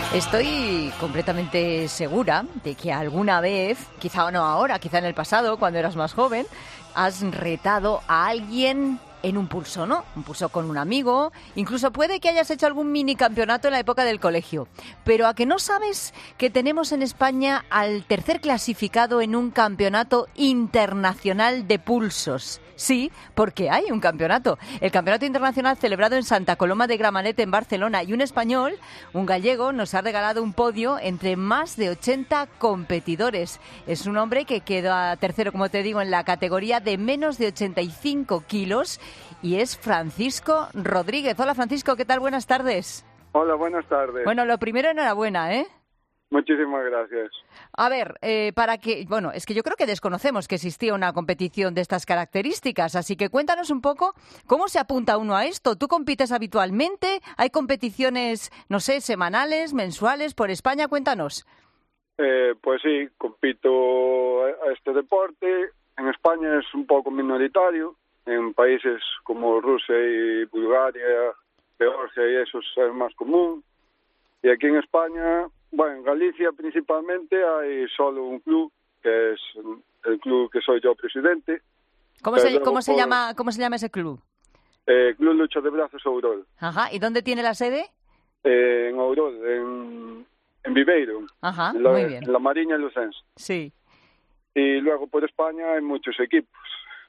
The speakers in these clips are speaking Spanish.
Estoy completamente segura de que alguna vez, quizá no ahora, quizá en el pasado, cuando eras más joven, has retado a alguien en un pulso, ¿no? Un pulso con un amigo, incluso puede que hayas hecho algún mini campeonato en la época del colegio. Pero ¿a que no sabes que tenemos en España al tercer clasificado en un campeonato internacional de pulsos? Sí, porque hay un campeonato. El campeonato internacional celebrado en Santa Coloma de Gramenet, en Barcelona, y un español, un gallego, nos ha regalado un podio entre más de 80 competidores. Es un hombre que queda tercero, como te digo, en la categoría de menos de 85 kilos y es Francisco Rodríguez. Hola, Francisco, ¿qué tal? Buenas tardes. Hola, buenas tardes. Bueno, lo primero, enhorabuena, ¿eh? Muchísimas gracias. A ver, es que yo creo que desconocemos que existía una competición de estas características, así que cuéntanos un poco cómo se apunta uno a esto. ¿Tú compites habitualmente? ¿Hay competiciones, no sé, semanales, mensuales por España? Cuéntanos. Pues sí, compito a este deporte. En España es un poco minoritario. En países como Rusia y Bulgaria, Georgia y eso es más común. Y aquí en España... Bueno, en Galicia principalmente hay solo un club, que es el club que soy yo presidente. ¿Cómo se llama ese club? Club Lucha de Brazos Ourol. Ajá, ¿y dónde tiene la sede? En Ourol, en Viveiro. Ajá, muy bien. En la Mariña Lucense. Sí. Y luego por España hay muchos equipos.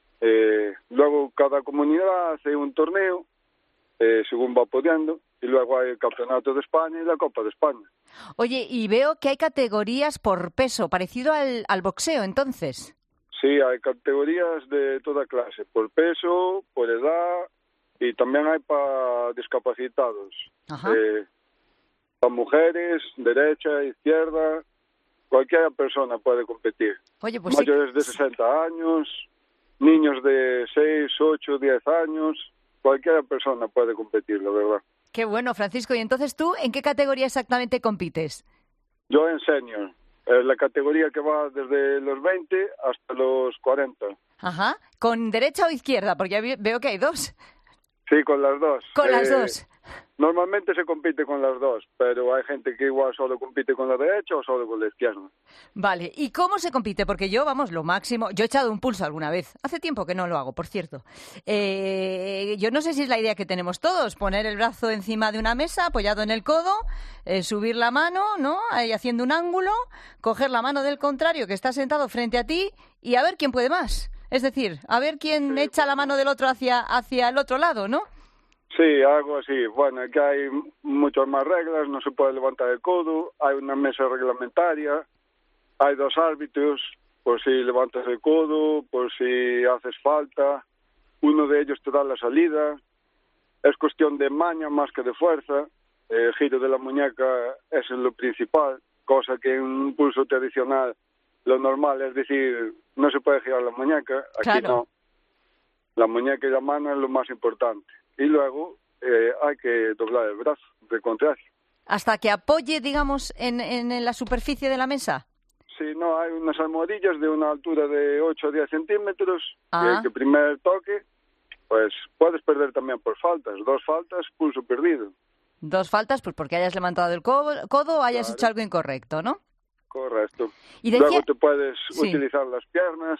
Luego cada comunidad hace un torneo, según va pudiendo. Y luego hay el Campeonato de España y la Copa de España. Oye, y veo que hay categorías por peso, parecido al boxeo, entonces. Sí, hay categorías de toda clase, por peso, por edad, y también hay para discapacitados. Ajá. Para mujeres, derecha, izquierda, cualquier persona puede competir. Oye, pues mayores de 60 años, niños de 6, 8, 10 años, cualquier persona puede competir, la verdad. Qué bueno, Francisco. ¿Y entonces tú en qué categoría exactamente compites? Yo en senior, la categoría que va desde los 20 hasta los 40. Ajá. ¿Con derecha o izquierda? Porque ya veo que hay dos. Sí, con las dos. Con las dos. Normalmente se compite con las dos, pero hay gente que igual solo compite con la derecha o solo con la izquierda. Vale, ¿y cómo se compite? Porque yo, lo máximo... Yo he echado un pulso alguna vez. Hace tiempo que no lo hago, por cierto. Yo no sé si es la idea que tenemos todos, poner el brazo encima de una mesa, apoyado en el codo, subir la mano, ¿no? Ahí haciendo un ángulo, coger la mano del contrario que está sentado frente a ti y a ver quién puede más. Es decir, a ver quién echa la mano del otro hacia el otro lado, ¿no? Sí, algo así. Bueno, aquí hay muchas más reglas, no se puede levantar el codo, hay una mesa reglamentaria, hay dos árbitros, por si levantas el codo, por si haces falta, uno de ellos te da la salida, es cuestión de maña más que de fuerza, el giro de la muñeca es lo principal, cosa que en un pulso tradicional lo normal es decir, no se puede girar la muñeca, aquí claro. No. La muñeca y la mano es lo más importante. Y luego hay que doblar el brazo, de contrario. ¿Hasta que apoye, digamos, en la superficie de la mesa? Sí, no, hay unas almohadillas de una altura de 8 o 10 centímetros, que primer toque, pues puedes perder también por faltas. 2 faltas, pulso perdido. 2 faltas, pues porque hayas levantado el codo o hayas hecho algo incorrecto, ¿no? Correcto. Y luego te puedes utilizar las piernas,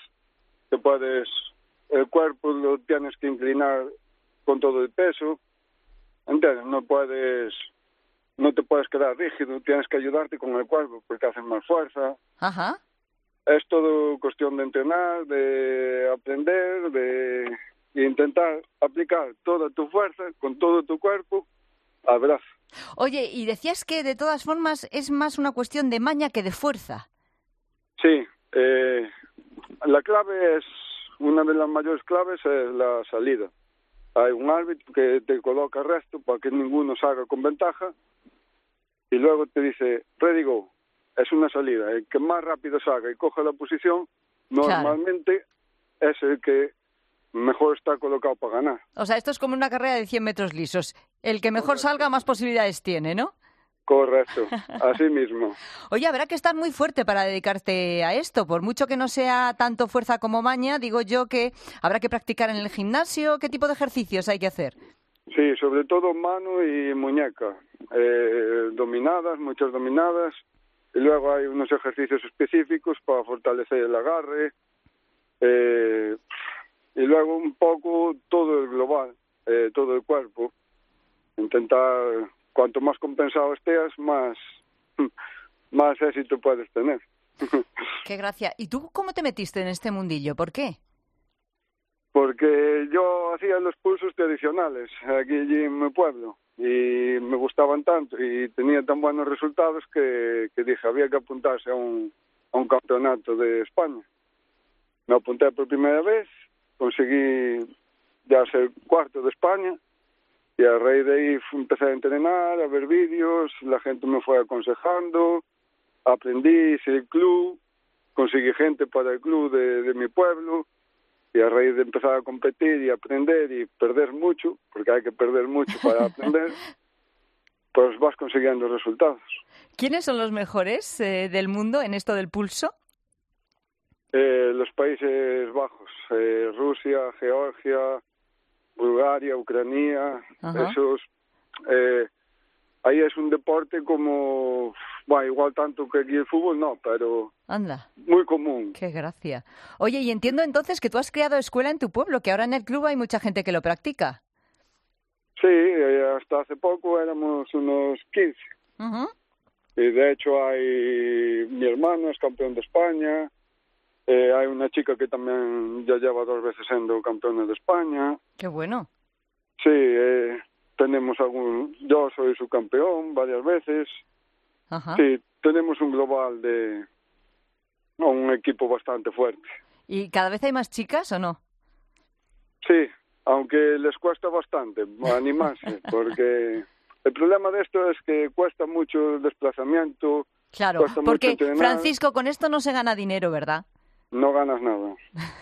el cuerpo lo tienes que inclinar con todo el peso, ¿entiendes? No te puedes quedar rígido, tienes que ayudarte con el cuerpo porque haces más fuerza. Ajá. Es todo cuestión de entrenar, de aprender, de intentar aplicar toda tu fuerza con todo tu cuerpo al brazo. Oye, y decías que de todas formas es más una cuestión de maña que de fuerza. Sí, la clave es, una de las mayores claves es la salida. Hay un árbitro que te coloca resto para que ninguno salga con ventaja y luego te dice, ready go, es una salida. El que más rápido salga y coja la posición, normalmente es el que mejor está colocado para ganar. O sea, esto es como una carrera de 100 metros lisos. El que mejor salga, más posibilidades tiene, ¿no? Correcto, así mismo. Oye, habrá que estar muy fuerte para dedicarte a esto. Por mucho que no sea tanto fuerza como maña, digo yo que habrá que practicar en el gimnasio. ¿Qué tipo de ejercicios hay que hacer? Sí, sobre todo mano y muñeca. Dominadas, muchas dominadas. Y luego hay unos ejercicios específicos para fortalecer el agarre. Y luego un poco todo el global, todo el cuerpo. Intentar, cuanto más compensado estés, más éxito puedes tener. Qué gracia. ¿Y tú cómo te metiste en este mundillo? ¿Por qué? Porque yo hacía los pulsos tradicionales aquí en mi pueblo y me gustaban tanto y tenía tan buenos resultados que dije había que apuntarse a un campeonato de España. Me apunté por primera vez, conseguí ya ser cuarto de España y a raíz de ahí empecé a entrenar, a ver vídeos, la gente me fue aconsejando, aprendí, hice el club, conseguí gente para el club de mi pueblo. Y a raíz de empezar a competir y aprender y perder mucho, porque hay que perder mucho para aprender, pues vas consiguiendo resultados. ¿Quiénes son los mejores del mundo en esto del pulso? Los Países Bajos, Rusia, Georgia, Bulgaria, Ucrania, esos... ahí es un deporte como... Bueno, igual tanto que aquí el fútbol, no, pero... Anda. Muy común. Qué gracia. Oye, y entiendo entonces que tú has creado escuela en tu pueblo, que ahora en el club hay mucha gente que lo practica. Sí, hasta hace poco éramos unos 15. Y de hecho hay... Mi hermano es campeón de España. Hay una chica que también ya lleva 2 veces siendo campeona de España. Qué bueno. Sí, tenemos yo soy subcampeón varias veces. Ajá. Sí, tenemos un global de un equipo bastante fuerte. ¿Y cada vez hay más chicas o no? Sí, aunque les cuesta bastante animarse, porque el problema de esto es que cuesta mucho el desplazamiento. Claro, porque mucho Francisco, con esto no se gana dinero, ¿verdad? No ganas nada.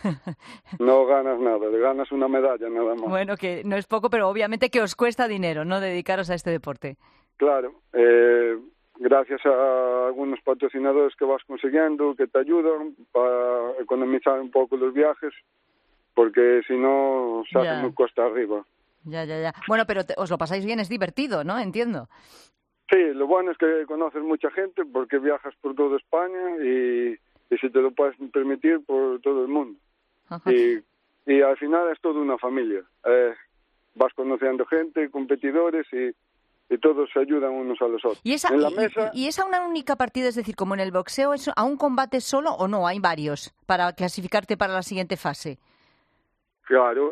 No ganas nada, le ganas una medalla nada más. Bueno, que no es poco, pero obviamente que os cuesta dinero, ¿no?, dedicaros a este deporte. Claro, gracias a algunos patrocinadores que vas consiguiendo, que te ayudan para economizar un poco los viajes, porque si no se hace muy cuesta arriba. Ya. Bueno, pero os lo pasáis bien, es divertido, ¿no? Entiendo. Sí, lo bueno es que conoces mucha gente porque viajas por toda España y si te lo puedes permitir, por todo el mundo. Y al final es toda una familia. Vas conociendo gente, competidores y todos se ayudan unos a los otros. ¿Y esa, en la mesa, ¿Y esa una única partida, es decir, como en el boxeo, es a un combate solo o no? ¿Hay varios para clasificarte para la siguiente fase? Claro,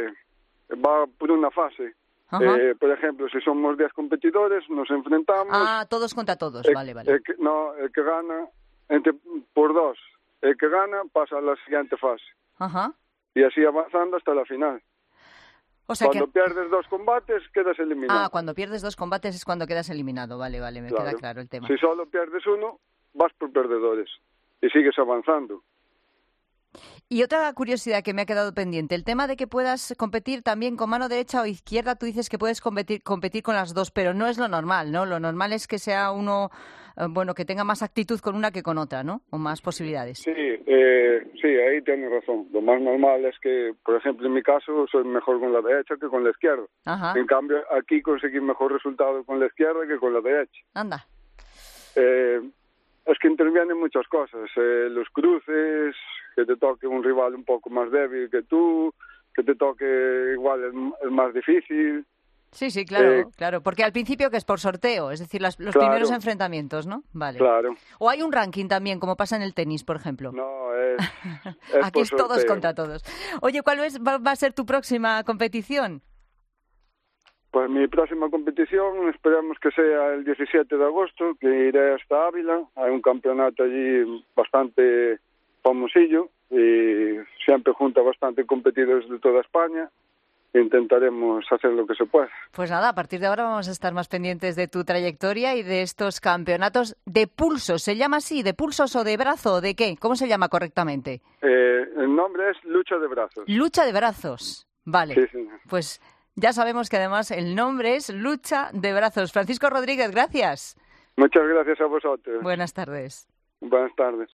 va por una fase. Por ejemplo, si somos 10 competidores, nos enfrentamos... Ah, todos contra todos, vale. El que gana, por 2. El que gana pasa a la siguiente fase. Y así avanzando hasta la final. O sea cuando pierdes 2 combates, quedas eliminado. Ah, cuando pierdes 2 combates es cuando quedas eliminado. Vale, me queda claro el tema. Si solo pierdes uno, vas por perdedores y sigues avanzando. Y otra curiosidad que me ha quedado pendiente, el tema de que puedas competir también con mano derecha o izquierda. Tú dices que puedes competir con las dos, pero no es lo normal, ¿no? Lo normal es que sea uno, que tenga más actitud con una que con otra, ¿no? O más posibilidades. Sí, ahí tienes razón. Lo más normal es que, por ejemplo, en mi caso, soy mejor con la derecha que con la izquierda. En cambio, aquí conseguí mejor resultado con la izquierda que con la derecha. Anda. Es que intervienen muchas cosas. Los cruces, que te toque un rival un poco más débil que tú, que te toque igual el más difícil. Sí, claro, porque al principio que es por sorteo, es decir, los primeros enfrentamientos, ¿no? Vale. Claro. O hay un ranking también, como pasa en el tenis, por ejemplo. No, es aquí es todos contra todos. Oye, ¿cuál va a ser tu próxima competición? Pues mi próxima competición esperamos que sea el 17 de agosto, que iré hasta Ávila. Hay un campeonato allí bastante famosillo y siempre junta bastante competidores de toda España. Intentaremos hacer lo que se pueda. Pues nada, a partir de ahora vamos a estar más pendientes de tu trayectoria y de estos campeonatos de pulsos. ¿Se llama así? ¿De pulsos o de brazo o de qué? ¿Cómo se llama correctamente? El nombre es lucha de brazos. Lucha de brazos. Vale. Sí, señor. Pues ya sabemos que además el nombre es lucha de brazos. Francisco Rodríguez, gracias. Muchas gracias a vosotros. Buenas tardes. Buenas tardes.